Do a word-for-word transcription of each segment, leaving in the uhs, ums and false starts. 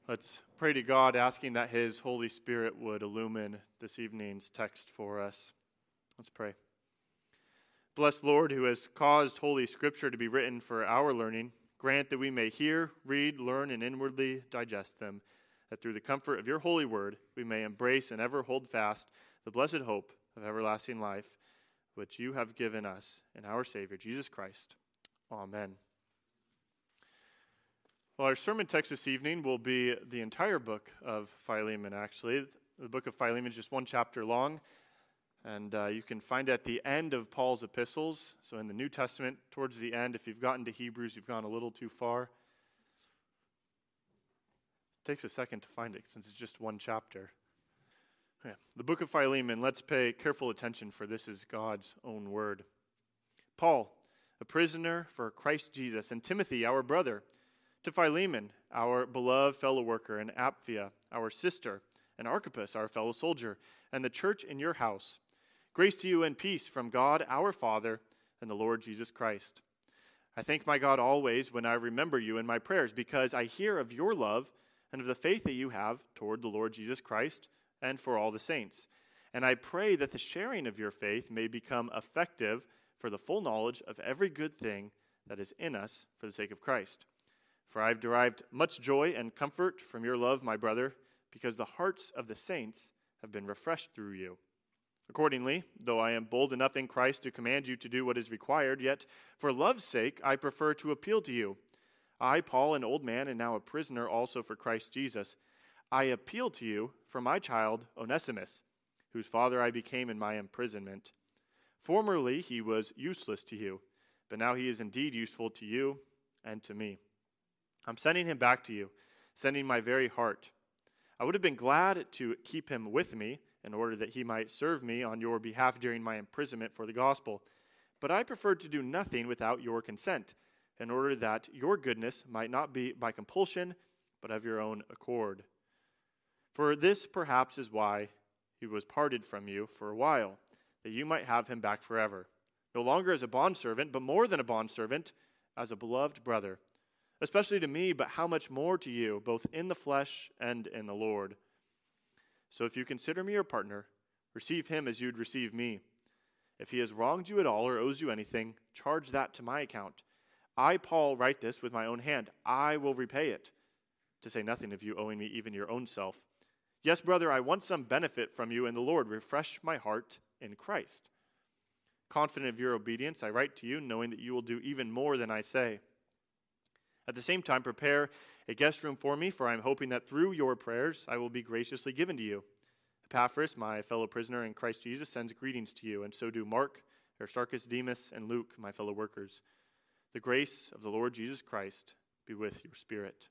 Let's pray to God, asking that His Holy Spirit would illumine this evening's text for us. Let's pray. Blessed Lord, who has caused Holy Scripture to be written for our learning, grant that we may hear, read, learn, and inwardly digest them, that through the comfort of your holy word we may embrace and ever hold fast the blessed hope of everlasting life, which you have given us in our Savior, Jesus Christ. Amen. Well, our sermon text this evening will be the entire book of Philemon, actually. The book of Philemon is just one chapter long, and uh, you can find it at the end of Paul's epistles. So in the New Testament, towards the end, if you've gotten to Hebrews, you've gone a little too far. It takes a second to find it since it's just one chapter. Yeah. The book of Philemon, let's pay careful attention, for this is God's own word. Paul, a prisoner for Christ Jesus, and Timothy, our brother, to Philemon, our beloved fellow worker, and Apphia, our sister, and Archippus, our fellow soldier, and the church in your house. Grace to you and peace from God our Father and the Lord Jesus Christ. I thank my God always when I remember you in my prayers, because I hear of your love and of the faith that you have toward the Lord Jesus Christ and for all the saints. And I pray that the sharing of your faith may become effective for the full knowledge of every good thing that is in us for the sake of Christ. For I have derived much joy and comfort from your love, my brother, because the hearts of the saints have been refreshed through you. Accordingly, though I am bold enough in Christ to command you to do what is required, yet for love's sake I prefer to appeal to you. I, Paul, an old man and now a prisoner also for Christ Jesus, I appeal to you for my child Onesimus, whose father I became in my imprisonment. Formerly he was useless to you, but now he is indeed useful to you and to me. I'm sending him back to you, sending my very heart. I would have been glad to keep him with me in order that he might serve me on your behalf during my imprisonment for the gospel. But I preferred to do nothing without your consent, in order that your goodness might not be by compulsion, but of your own accord. For this perhaps is why he was parted from you for a while, that you might have him back forever, no longer as a bondservant, but more than a bondservant, as a beloved brother, especially to me, but how much more to you, both in the flesh and in the Lord. So if you consider me your partner, receive him as you'd receive me. If he has wronged you at all or owes you anything, charge that to my account. I, Paul, write this with my own hand. I will repay it, to say nothing of you owing me even your own self. Yes, brother, I want some benefit from you in the Lord. Refresh my heart in Christ. Confident of your obedience, I write to you, knowing that you will do even more than I say. At the same time, prepare a guest room for me, for I am hoping that through your prayers I will be graciously given to you. Epaphras, my fellow prisoner in Christ Jesus, sends greetings to you, and so do Mark, Aristarchus, Demas, and Luke, my fellow workers. The grace of the Lord Jesus Christ be with your spirit.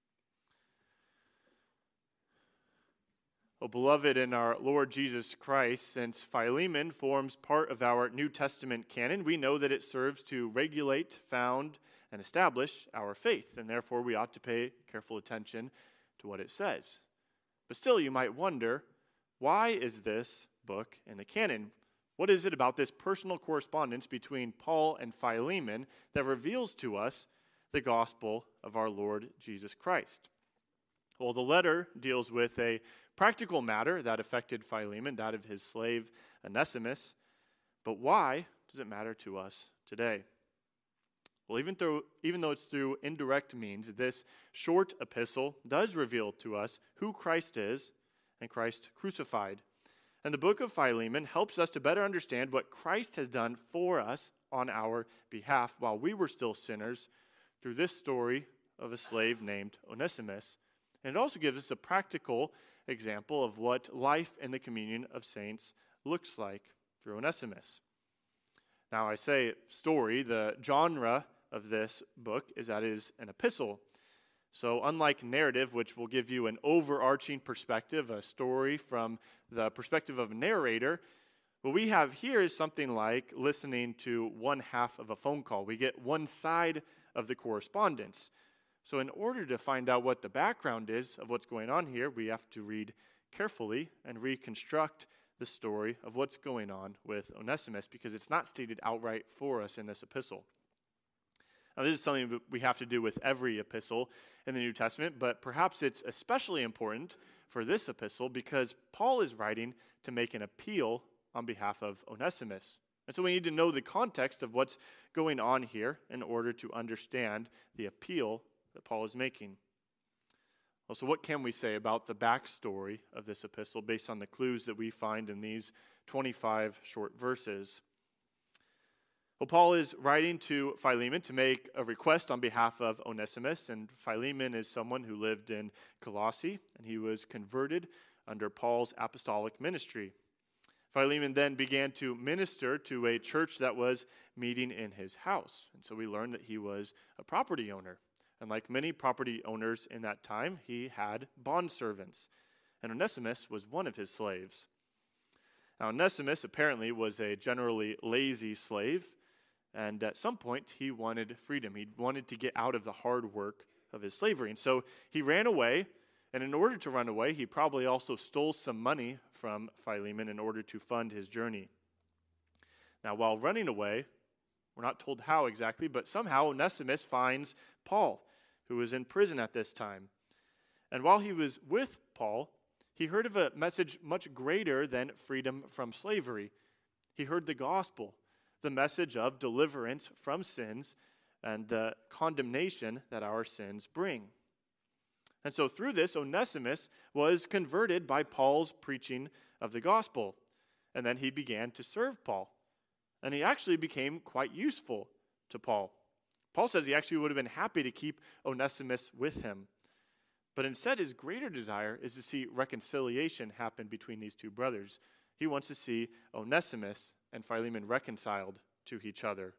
Oh, beloved in our Lord Jesus Christ, since Philemon forms part of our New Testament canon, we know that it serves to regulate, found, and establish our faith, and therefore we ought to pay careful attention to what it says. But still, you might wonder, why is this book in the canon? What is it about this personal correspondence between Paul and Philemon that reveals to us the gospel of our Lord Jesus Christ? Well, the letter deals with a practical matter that affected Philemon, that of his slave Onesimus. But why does it matter to us today? Well, even though, even though it's through indirect means, this short epistle does reveal to us who Christ is and Christ crucified. And the book of Philemon helps us to better understand what Christ has done for us on our behalf while we were still sinners through this story of a slave named Onesimus. And it also gives us a practical example of what life in the communion of saints looks like through Onesimus. Now, I say story, the genre of this book is that it is an epistle. So unlike narrative, which will give you an overarching perspective, a story from the perspective of a narrator, what we have here is something like listening to one half of a phone call. We get one side of the correspondence. So in order to find out what the background is of what's going on here, we have to read carefully and reconstruct the story of what's going on with Onesimus, because it's not stated outright for us in this epistle. Now, this is something that we have to do with every epistle in the New Testament, but perhaps it's especially important for this epistle because Paul is writing to make an appeal on behalf of Onesimus. And so we need to know the context of what's going on here in order to understand the appeal that Paul is making. Well, so what can we say about the backstory of this epistle based on the clues that we find in these twenty-five short verses? Well, Paul is writing to Philemon to make a request on behalf of Onesimus, and Philemon is someone who lived in Colossae, and he was converted under Paul's apostolic ministry. Philemon then began to minister to a church that was meeting in his house, and so we learn that he was a property owner. And like many property owners in that time, he had bondservants, and Onesimus was one of his slaves. Now, Onesimus apparently was a generally lazy slave, and at some point, he wanted freedom. He wanted to get out of the hard work of his slavery. And so he ran away, and in order to run away, he probably also stole some money from Philemon in order to fund his journey. Now, while running away, we're not told how exactly, but somehow Onesimus finds Paul, who was in prison at this time. And while he was with Paul, he heard of a message much greater than freedom from slavery. He heard the gospel, the message of deliverance from sins and the condemnation that our sins bring. And so through this, Onesimus was converted by Paul's preaching of the gospel. And then he began to serve Paul. And he actually became quite useful to Paul. Paul says he actually would have been happy to keep Onesimus with him. But instead, his greater desire is to see reconciliation happen between these two brothers. He wants to see Onesimus and Philemon reconciled to each other.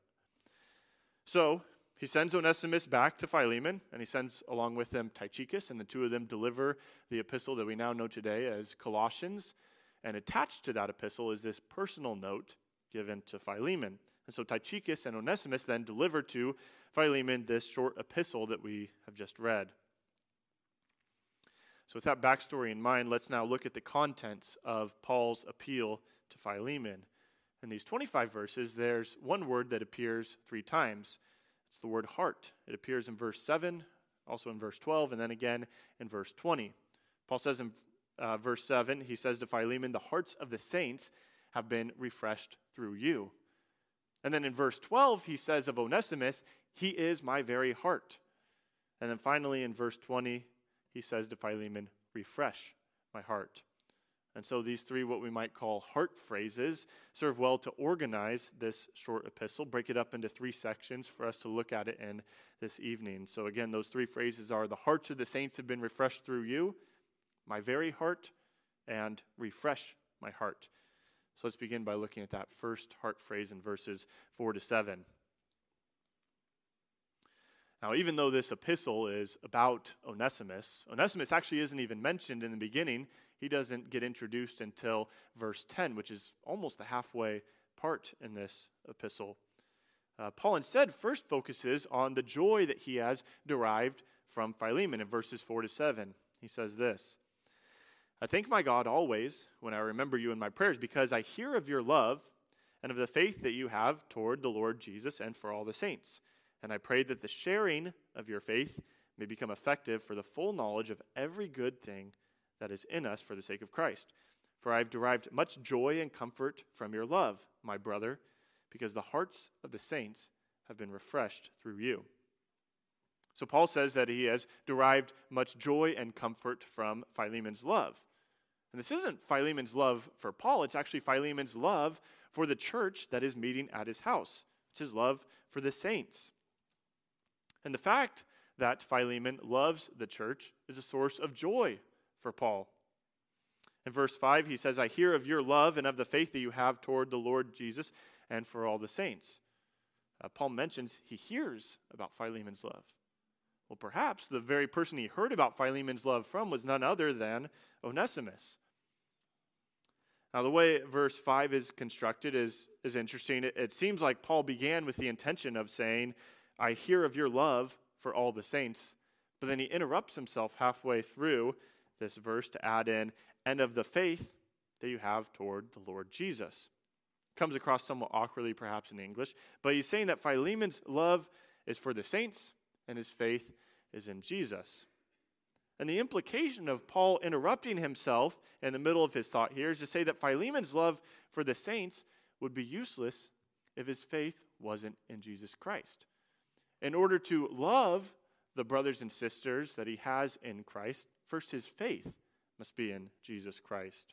So he sends Onesimus back to Philemon, and he sends along with them Tychicus, and the two of them deliver the epistle that we now know today as Colossians. And attached to that epistle is this personal note given to Philemon. And so Tychicus and Onesimus then deliver to Philemon this short epistle that we have just read. So with that backstory in mind, let's now look at the contents of Paul's appeal to Philemon. In these twenty-five verses, there's one word that appears three times. It's the word heart. It appears in verse seven, also in verse twelve, and then again in verse twenty. Paul says in uh, verse seven, he says to Philemon, the hearts of the saints have been refreshed through you. And then in verse twelve, he says of Onesimus, he is my very heart. And then finally in verse twenty, he says to Philemon, refresh my heart. And so these three, what we might call heart phrases, serve well to organize this short epistle, break it up into three sections for us to look at it in this evening. So again, those three phrases are, the hearts of the saints have been refreshed through you, my very heart, and refresh my heart. So let's begin by looking at that first heart phrase in verses four to seven. Now, even though this epistle is about Onesimus, Onesimus actually isn't even mentioned in the beginning. He doesn't get introduced until verse ten, which is almost the halfway part in this epistle. Uh, Paul instead first focuses on the joy that he has derived from Philemon in verses four to seven. He says this, I thank my God always when I remember you in my prayers, because I hear of your love and of the faith that you have toward the Lord Jesus and for all the saints. And I pray that the sharing of your faith may become effective for the full knowledge of every good thing that is in us for the sake of Christ. For I have derived much joy and comfort from your love, my brother, because the hearts of the saints have been refreshed through you. So Paul says that he has derived much joy and comfort from Philemon's love. And this isn't Philemon's love for Paul, it's actually Philemon's love for the church that is meeting at his house. It's his love for the saints. And the fact that Philemon loves the church is a source of joy for Paul. In verse five, he says, I hear of your love and of the faith that you have toward the Lord Jesus and for all the saints. Uh, Paul mentions he hears about Philemon's love. Well, perhaps the very person he heard about Philemon's love from was none other than Onesimus. Now, the way verse five is constructed is, is interesting. It, it seems like Paul began with the intention of saying, I hear of your love for all the saints, but then he interrupts himself halfway through this verse to add in, and of the faith that you have toward the Lord Jesus. Comes across somewhat awkwardly perhaps in English, but he's saying that Philemon's love is for the saints, and his faith is in Jesus. And the implication of Paul interrupting himself in the middle of his thought here is to say that Philemon's love for the saints would be useless if his faith wasn't in Jesus Christ. In order to love the brothers and sisters that he has in Christ, first his faith must be in Jesus Christ.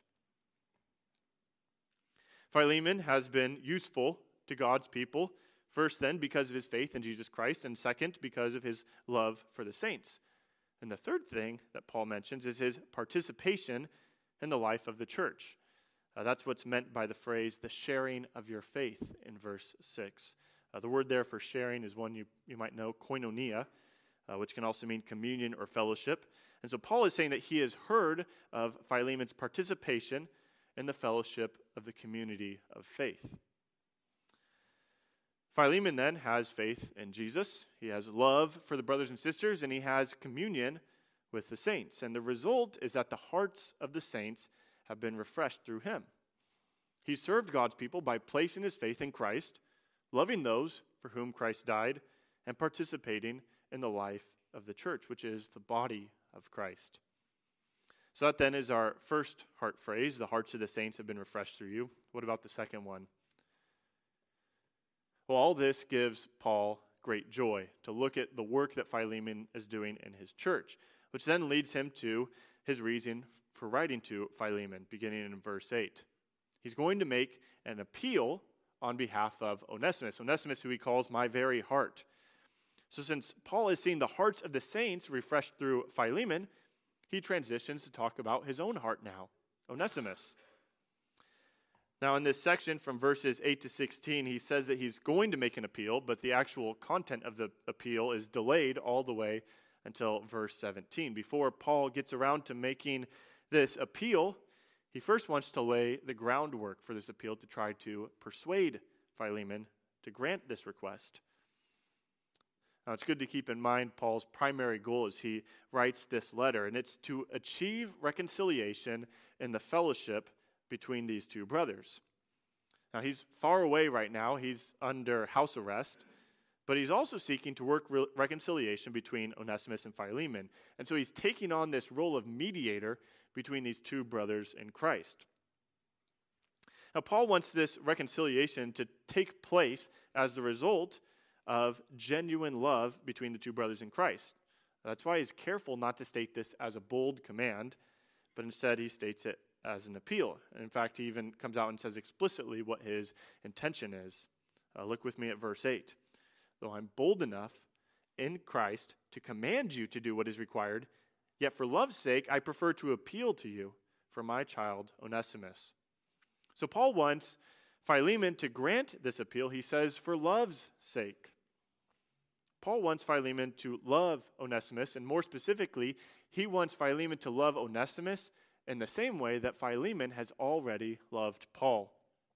Philemon has been useful to God's people, first then because of his faith in Jesus Christ, and second because of his love for the saints. And the third thing that Paul mentions is his participation in the life of the church. Uh, that's what's meant by the phrase, the sharing of your faith in verse six. Uh, the word there for sharing is one you, you might know, koinonia, uh, which can also mean communion or fellowship. And so Paul is saying that he has heard of Philemon's participation in the fellowship of the community of faith. Philemon then has faith in Jesus, he has love for the brothers and sisters, and he has communion with the saints. And the result is that the hearts of the saints have been refreshed through him. He served God's people by placing his faith in Christ, loving those for whom Christ died, and participating in the life of the church, which is the body of Christ. So that then is our first heart phrase, the hearts of the saints have been refreshed through you. What about the second one? Well, all this gives Paul great joy to look at the work that Philemon is doing in his church, which then leads him to his reason for writing to Philemon, beginning in verse eight. He's going to make an appeal on behalf of Onesimus, Onesimus who he calls my very heart. So since Paul is seeing the hearts of the saints refreshed through Philemon, he transitions to talk about his own heart now, Onesimus. Now, in this section from verses eight to sixteen, he says that he's going to make an appeal, but the actual content of the appeal is delayed all the way until verse seventeen. Before Paul gets around to making this appeal, he first wants to lay the groundwork for this appeal to try to persuade Philemon to grant this request. Now, it's good to keep in mind Paul's primary goal as he writes this letter, and it's to achieve reconciliation in the fellowship between these two brothers. Now, he's far away right now. He's under house arrest, but he's also seeking to work re- reconciliation between Onesimus and Philemon. And so he's taking on this role of mediator between these two brothers in Christ. Now, Paul wants this reconciliation to take place as the result of genuine love between the two brothers in Christ. That's why he's careful not to state this as a bold command, but instead he states it as an appeal. And in fact, he even comes out and says explicitly what his intention is. Uh, look with me at verse eight. Though I'm bold enough in Christ to command you to do what is required, yet for love's sake I prefer to appeal to you for my child Onesimus. So Paul wants Philemon to grant this appeal, he says, for love's sake. Paul wants Philemon to love Onesimus, and more specifically, he wants Philemon to love Onesimus in the same way that Philemon has already loved Paul.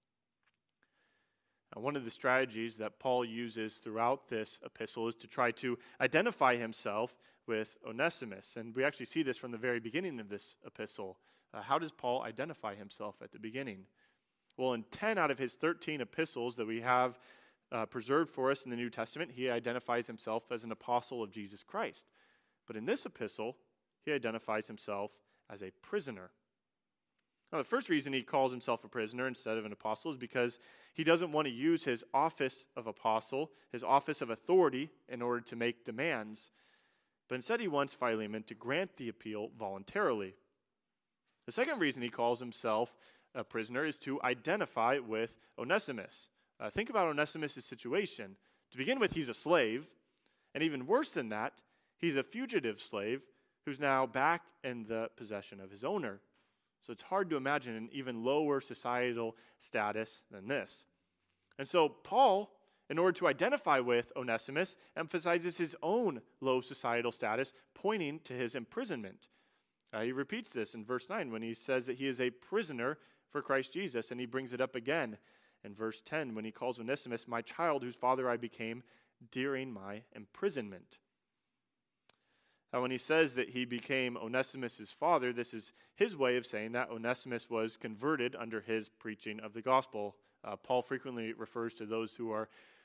Now, one of the strategies that Paul uses throughout this epistle is to try to identify himself with Onesimus. And we actually see this from the very beginning of this epistle. Uh, how does Paul identify himself at the beginning? Well, in ten out of his thirteen epistles that we have uh, preserved for us in the New Testament, he identifies himself as an apostle of Jesus Christ. But in this epistle, he identifies himself as a prisoner. Now, the first reason he calls himself a prisoner instead of an apostle is because he doesn't want to use his office of apostle, his office of authority, in order to make demands. But instead he wants Philemon to grant the appeal voluntarily. The second reason he calls himself a prisoner is to identify with Onesimus. Uh, think about Onesimus' situation. To begin with, he's a slave, and even worse than that, he's a fugitive slave who's now back in the possession of his owner. So it's hard to imagine an even lower societal status than this. And so Paul, in order to identify with Onesimus, emphasizes his own low societal status, pointing to his imprisonment. Uh, he repeats this in verse nine when he says that he is a prisoner for Christ Jesus, and he brings it up again in verse ten when he calls Onesimus my child whose father I became during my imprisonment. Now, when he says that he became Onesimus' father, this is his way of saying that Onesimus was converted under his preaching of the gospel. Uh, Paul frequently refers to those who are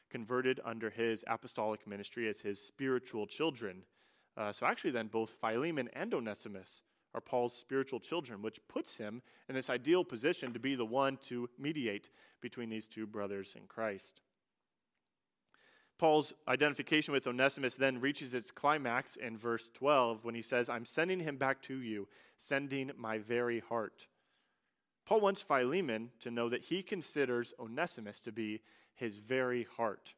converted under his apostolic ministry as his spiritual children. Uh, so actually then both Philemon and Onesimus are Paul's spiritual children, which puts him in this ideal position to be the one to mediate between these two brothers in Christ. Paul's identification with Onesimus then reaches its climax in verse twelve when he says, I'm sending him back to you, sending my very heart. Paul wants Philemon to know that he considers Onesimus to be his very heart.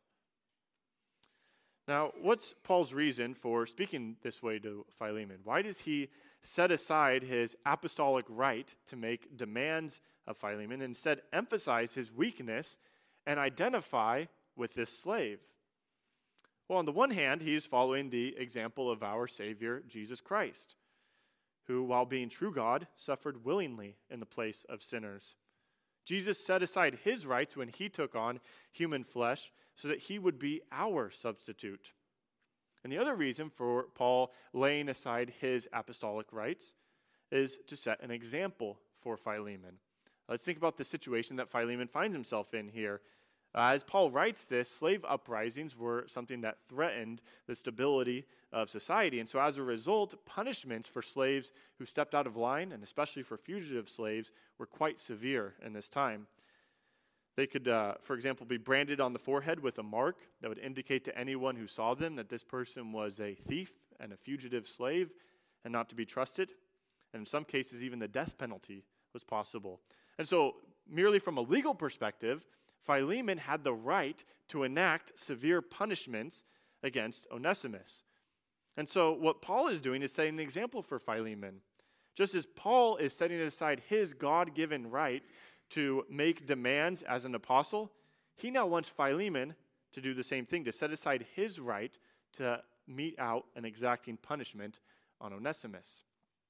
Now, what's Paul's reason for speaking this way to Philemon? Why does he set aside his apostolic right to make demands of Philemon and instead emphasize his weakness and identify with this slave? Well, on the one hand, he is following the example of our Savior, Jesus Christ, who, while being true God, suffered willingly in the place of sinners. Jesus set aside his rights when he took on human flesh so that he would be our substitute. And the other reason for Paul laying aside his apostolic rights is to set an example for Philemon. Let's think about the situation that Philemon finds himself in here. Uh, as Paul writes this, slave uprisings were something that threatened the stability of society. And so as a result, punishments for slaves who stepped out of line, and especially for fugitive slaves, were quite severe in this time. They could, uh, for example, be branded on the forehead with a mark that would indicate to anyone who saw them that this person was a thief and a fugitive slave and not to be trusted. And in some cases, even the death penalty was possible. And so, merely from a legal perspective, Philemon had the right to enact severe punishments against Onesimus. And so what Paul is doing is setting an example for Philemon. Just as Paul is setting aside his God-given right to make demands as an apostle, he now wants Philemon to do the same thing, to set aside his right to mete out an exacting punishment on Onesimus.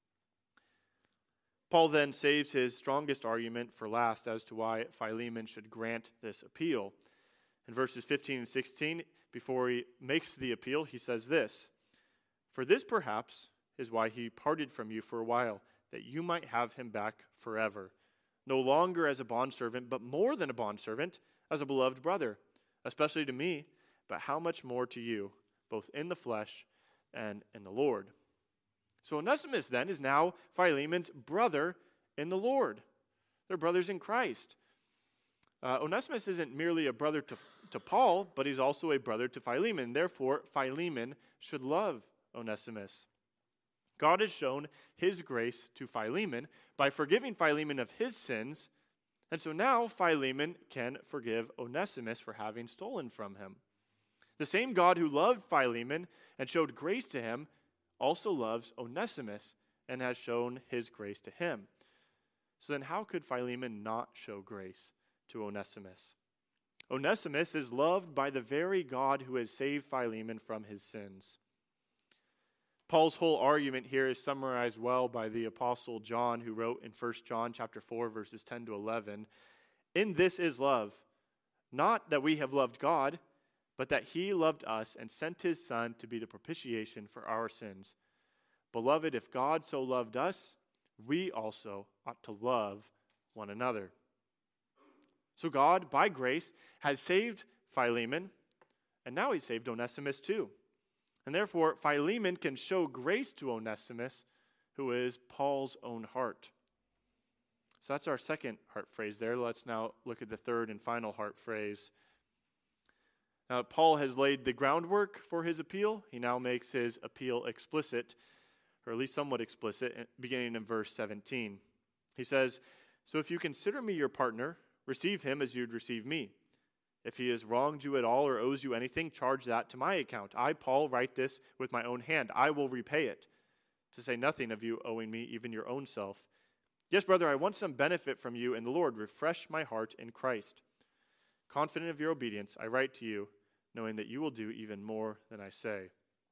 Paul then saves his strongest argument for last as to why Philemon should grant this appeal. In verses fifteen and sixteen, before he makes the appeal, he says this, For this perhaps is why he parted from you for a while, that you might have him back forever, no longer as a bondservant, but more than a bondservant, as a beloved brother, especially to me, but how much more to you, both in the flesh and in the Lord. So Onesimus then is now Philemon's brother in the Lord. They're brothers in Christ. Uh, Onesimus isn't merely a brother to, to Paul, but he's also a brother to Philemon. Therefore, Philemon should love Onesimus. God has shown his grace to Philemon by forgiving Philemon of his sins, and so now Philemon can forgive Onesimus for having stolen from him. The same God who loved Philemon and showed grace to him also loves Onesimus and has shown his grace to him. So then how could Philemon not show grace to Onesimus? Onesimus is loved by the very God who has saved Philemon from his sins. Paul's whole argument here is summarized well by the Apostle John, who wrote in First John chapter four, verses ten to eleven, In this is love, not that we have loved God, but that he loved us and sent his Son to be the propitiation for our sins. Beloved, if God so loved us, we also ought to love one another. So God, by grace, has saved Philemon, and now he's saved Onesimus too. And therefore, Philemon can show grace to Onesimus, who is Paul's own heart. So that's our second heart phrase there. Let's now look at the third and final heart phrase. Now, Paul has laid the groundwork for his appeal. He now makes his appeal explicit, or at least somewhat explicit, beginning in verse seventeen. He says, So if you consider me your partner, receive him as you'd receive me. If he has wronged you at all or owes you anything, charge that to my account. I, Paul, write this with my own hand. I will repay it, to say nothing of you owing me even your own self. Yes, brother, I want some benefit from you in the Lord. Refresh my heart in Christ. Confident of your obedience, I write to you, knowing that you will do even more than I say.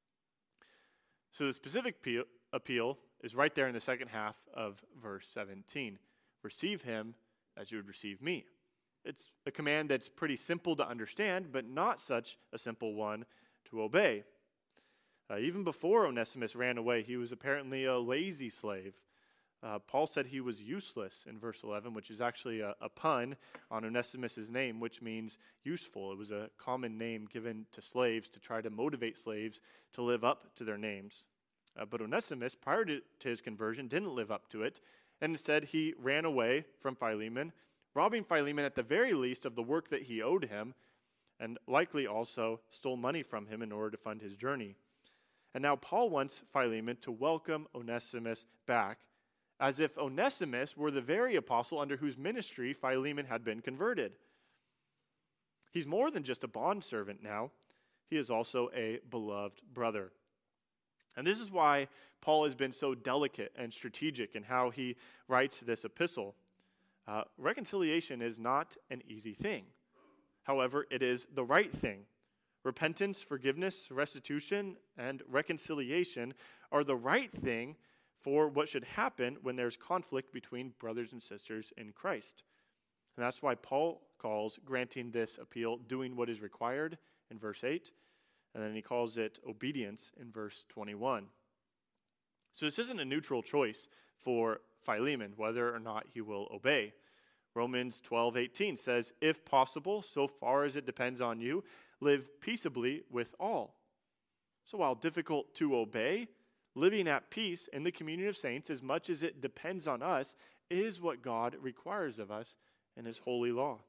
So the specific appeal, appeal is right there in the second half of verse seventeen. Receive him as you would receive me. It's a command that's pretty simple to understand, but not such a simple one to obey. Uh, even before Onesimus ran away, he was apparently a lazy slave. Uh, Paul said he was useless in verse eleven, which is actually a, a pun on Onesimus' name, which means useful. It was a common name given to slaves to try to motivate slaves to live up to their names. Uh, but Onesimus, prior to, to his conversion, didn't live up to it, and instead he ran away from Philemon, robbing Philemon at the very least of the work that he owed him, and likely also stole money from him in order to fund his journey. And now Paul wants Philemon to welcome Onesimus back, as if Onesimus were the very apostle under whose ministry Philemon had been converted. He's more than just a bondservant now. He is also a beloved brother. And this is why Paul has been so delicate and strategic in how he writes this epistle. Uh, reconciliation is not an easy thing. However, it is the right thing. Repentance, forgiveness, restitution, and reconciliation are the right thing for what should happen when there's conflict between brothers and sisters in Christ. And that's why Paul calls granting this appeal doing what is required in verse eight, and then he calls it obedience in verse twenty-one. So this isn't a neutral choice for Philemon, whether or not he will obey. Romans twelve eighteen says, if possible, so far as it depends on you, live peaceably with all. So while difficult to obey, living at peace in the communion of saints, as much as it depends on us, is what God requires of us in his holy law.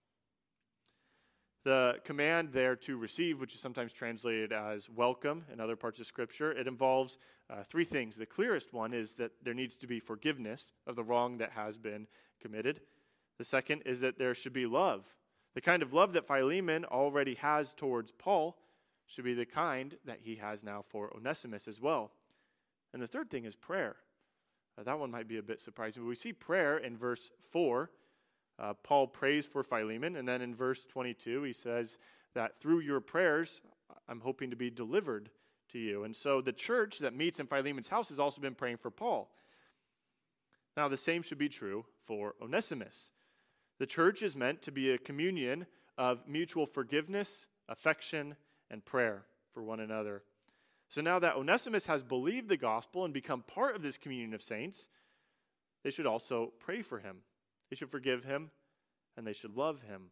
The command there to receive, which is sometimes translated as welcome in other parts of Scripture, it involves uh, three things. The clearest one is that there needs to be forgiveness of the wrong that has been committed. The second is that there should be love. The kind of love that Philemon already has towards Paul should be the kind that he has now for Onesimus as well. And the third thing is prayer. Uh, that one might be a bit surprising. But we see prayer in verse four. Uh, Paul prays for Philemon. And then in verse twenty-two, he says that through your prayers, I'm hoping to be delivered to you. And so the church that meets in Philemon's house has also been praying for Paul. Now, the same should be true for Onesimus. The church is meant to be a communion of mutual forgiveness, affection, and prayer for one another. So now that Onesimus has believed the gospel and become part of this communion of saints, they should also pray for him. They should forgive him, and they should love him.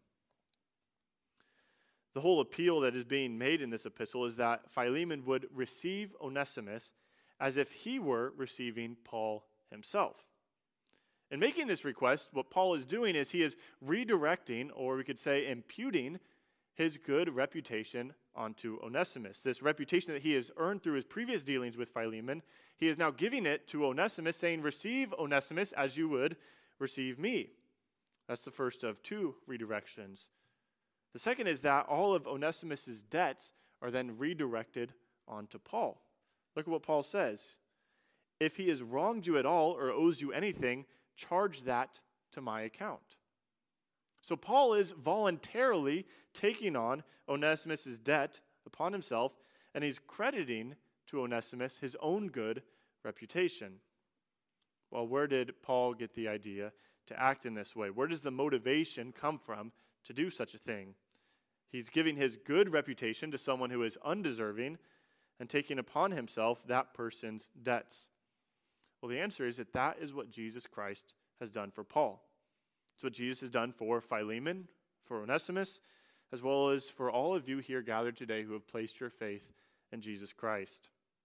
The whole appeal that is being made in this epistle is that Philemon would receive Onesimus as if he were receiving Paul himself. In making this request, what Paul is doing is he is redirecting, or we could say imputing, his good reputation onto Onesimus. This reputation that he has earned through his previous dealings with Philemon, he is now giving it to Onesimus, saying, receive Onesimus as you would receive me. That's the first of two redirections. The second is that all of Onesimus' debts are then redirected onto Paul. Look at what Paul says. If he has wronged you at all or owes you anything, charge that to my account. So Paul is voluntarily taking on Onesimus' debt upon himself, and he's crediting to Onesimus his own good reputation. Well, where did Paul get the idea to act in this way? Where does the motivation come from to do such a thing? He's giving his good reputation to someone who is undeserving and taking upon himself that person's debts. Well, the answer is that that is what Jesus Christ has done for Paul. It's what Jesus has done for Philemon, for Onesimus, as well as for all of you here gathered today who have placed your faith in Jesus Christ.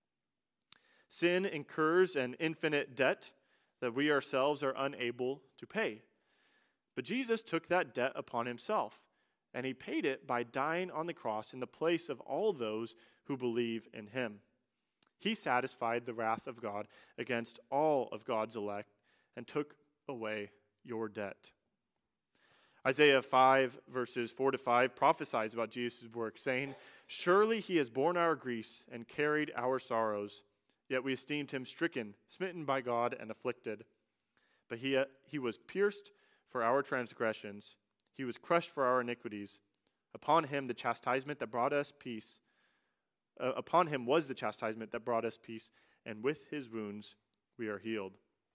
Sin incurs an infinite debt that we ourselves are unable to pay. But Jesus took that debt upon himself, and he paid it by dying on the cross in the place of all those who believe in him. He satisfied the wrath of God against all of God's elect and took away your debt. Isaiah five, verses four to five, prophesies about Jesus' work, saying, surely he has borne our griefs and carried our sorrows, yet we esteemed him stricken, smitten by God, and afflicted. But he, he was pierced for our transgressions, he was crushed for our iniquities. Upon him the chastisement that brought us peace, uh, upon him was the chastisement that brought us peace, and with his wounds we are healed.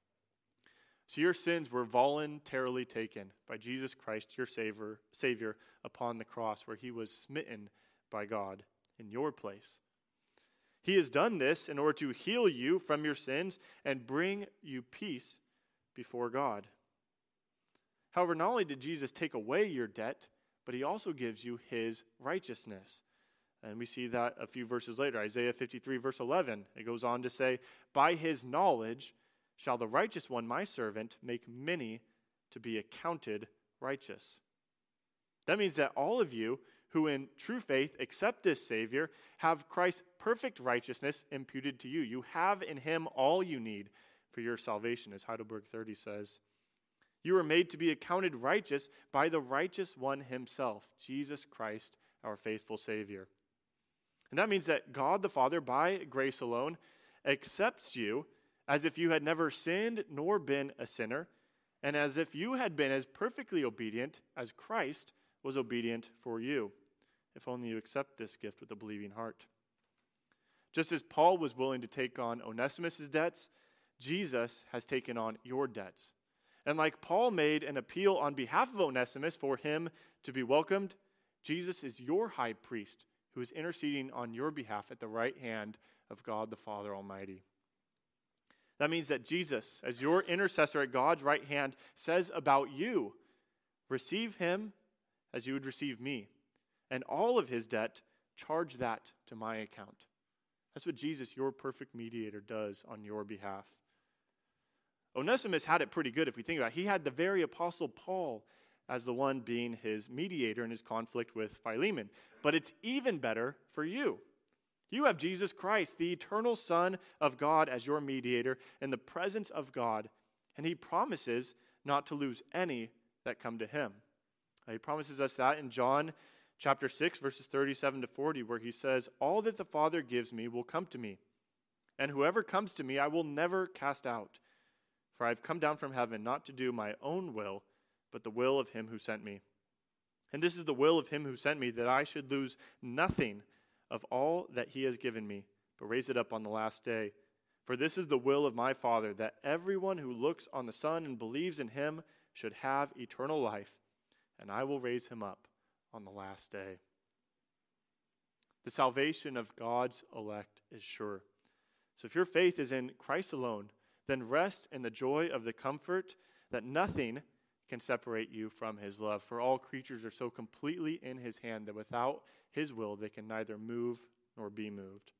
So your sins were voluntarily taken by Jesus Christ, your Savior, Savior, upon the cross, where he was smitten by God in your place. He has done this in order to heal you from your sins and bring you peace before God. However, not only did Jesus take away your debt, but he also gives you his righteousness. And we see that a few verses later, Isaiah fifty-three, verse eleven. It goes on to say, by his knowledge shall the righteous one, my servant, make many to be accounted righteous. That means that all of you who in true faith accept this Savior have Christ's perfect righteousness imputed to you. You have in him all you need for your salvation, as Heidelberg thirty says. You are made to be accounted righteous by the righteous one himself, Jesus Christ, our faithful Savior. And that means that God the Father, by grace alone, accepts you as if you had never sinned nor been a sinner, and as if you had been as perfectly obedient as Christ was obedient for you, if only you accept this gift with a believing heart. Just as Paul was willing to take on Onesimus' debts, Jesus has taken on your debts. And like Paul made an appeal on behalf of Onesimus for him to be welcomed, Jesus is your high priest who is interceding on your behalf at the right hand of God the Father Almighty. That means that Jesus, as your intercessor at God's right hand, says about you, receive him as you would receive me, and all of his debt, charge that to my account. That's what Jesus, your perfect mediator, does on your behalf. Onesimus had it pretty good if we think about it. He had the very apostle Paul as the one being his mediator in his conflict with Philemon. But it's even better for you. You have Jesus Christ, the eternal Son of God, as your mediator in the presence of God, and he promises not to lose any that come to him. He promises us that in John chapter six, verses thirty-seven to forty, where he says, all that the Father gives me will come to me, and whoever comes to me I will never cast out. For I have come down from heaven not to do my own will, but the will of him who sent me. And this is the will of him who sent me, that I should lose nothing of all that he has given me, but raise it up on the last day. For this is the will of my Father, that everyone who looks on the Son and believes in him should have eternal life, and I will raise him up on the last day. The salvation of God's elect is sure. So if your faith is in Christ alone, then rest in the joy of the comfort that nothing can separate you from his love. For all creatures are so completely in his hand that without his will they can neither move nor be moved.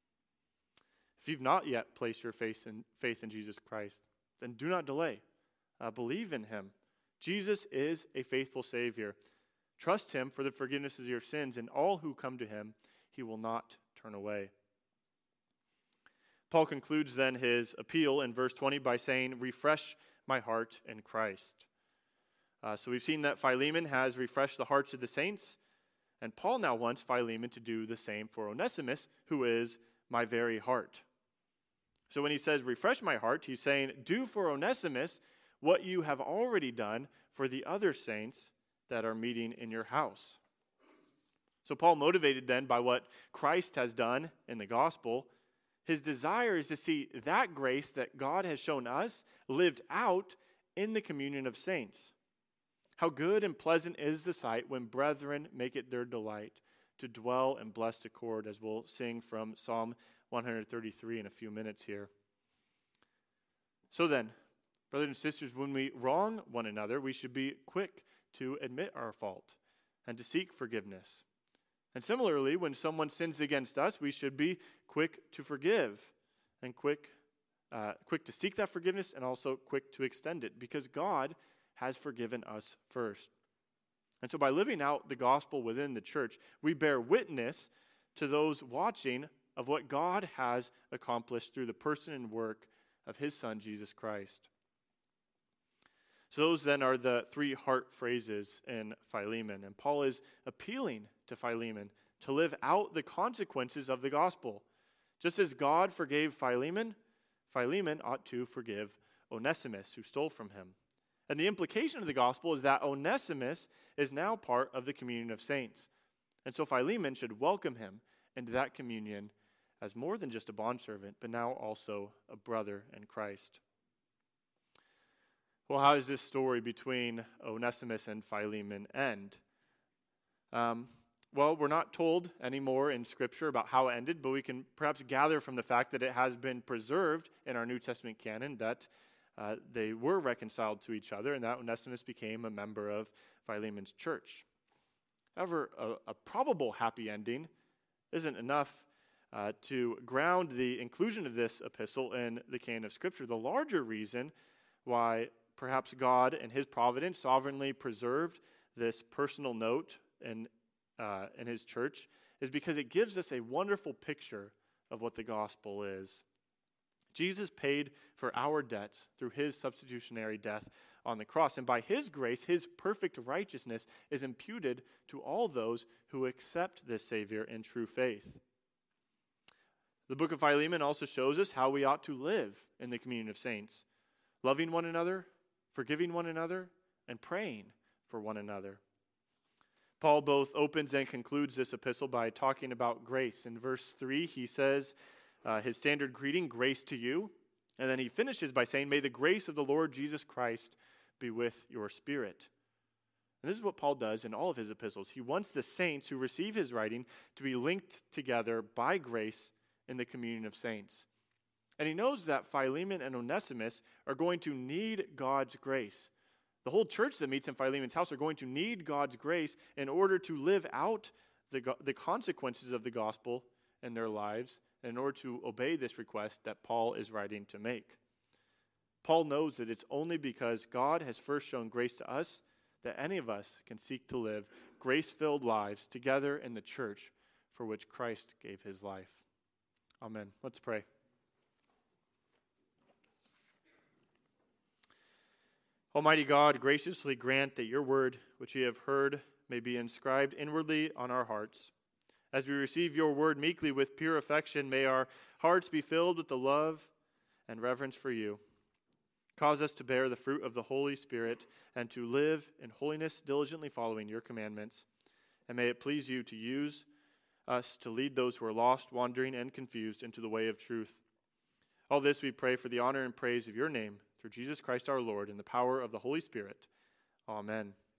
If you've not yet placed your faith in, faith in Jesus Christ, then do not delay. Uh, believe in him. Jesus is a faithful Savior. Trust him for the forgiveness of your sins, and all who come to him, he will not turn away. Paul concludes then his appeal in verse twenty by saying, refresh my heart in Christ. Uh, so we've seen that Philemon has refreshed the hearts of the saints, and Paul now wants Philemon to do the same for Onesimus, who is my very heart. So when he says, refresh my heart, he's saying, do for Onesimus what you have already done for the other saints that are meeting in your house. So Paul, motivated then by what Christ has done in the gospel, his desire is to see that grace that God has shown us lived out in the communion of saints. How good and pleasant is the sight when brethren make it their delight to dwell in blessed accord, as we'll sing from Psalm one thirty-three in a few minutes here. So then, brothers and sisters, when we wrong one another, we should be quick to admit our fault and to seek forgiveness. And similarly, when someone sins against us, we should be quick to forgive and quick, uh, quick to seek that forgiveness, and also quick to extend it, because God has forgiven us first. And so by living out the gospel within the church, we bear witness to those watching of what God has accomplished through the person and work of his Son, Jesus Christ. So those then are the three heart phrases in Philemon. And Paul is appealing to Philemon to live out the consequences of the gospel. Just as God forgave Philemon, Philemon ought to forgive Onesimus, who stole from him. And the implication of the gospel is that Onesimus is now part of the communion of saints. And so Philemon should welcome him into that communion as more than just a bondservant, but now also a brother in Christ. Well, how does this story between Onesimus and Philemon end? Um, well, we're not told anymore in Scripture about how it ended, but we can perhaps gather from the fact that it has been preserved in our New Testament canon that uh, they were reconciled to each other and that Onesimus became a member of Philemon's church. However, a, a probable happy ending isn't enough uh, to ground the inclusion of this epistle in the canon of Scripture. The larger reason why perhaps God in his providence sovereignly preserved this personal note in, uh, in his church is because it gives us a wonderful picture of what the gospel is. Jesus paid for our debts through his substitutionary death on the cross, and by his grace, his perfect righteousness is imputed to all those who accept this Savior in true faith. The book of Philemon also shows us how we ought to live in the communion of saints, loving one another, forgiving one another, and praying for one another. Paul both opens and concludes this epistle by talking about grace. In verse three, he says uh, his standard greeting, grace to you. And then he finishes by saying, may the grace of the Lord Jesus Christ be with your spirit. And this is what Paul does in all of his epistles. He wants the saints who receive his writing to be linked together by grace in the communion of saints. And he knows that Philemon and Onesimus are going to need God's grace. The whole church that meets in Philemon's house are going to need God's grace in order to live out the, the consequences of the gospel in their lives, and in order to obey this request that Paul is writing to make. Paul knows that it's only because God has first shown grace to us that any of us can seek to live grace-filled lives together in the church for which Christ gave his life. Amen. Let's pray. Almighty God, graciously grant that your word, which we have heard, may be inscribed inwardly on our hearts. As we receive your word meekly with pure affection, may our hearts be filled with the love and reverence for you. Cause us to bear the fruit of the Holy Spirit and to live in holiness, diligently following your commandments. And may it please you to use us to lead those who are lost, wandering, and confused into the way of truth. All this we pray for the honor and praise of your name, through Jesus Christ our Lord, in the power of the Holy Spirit. Amen.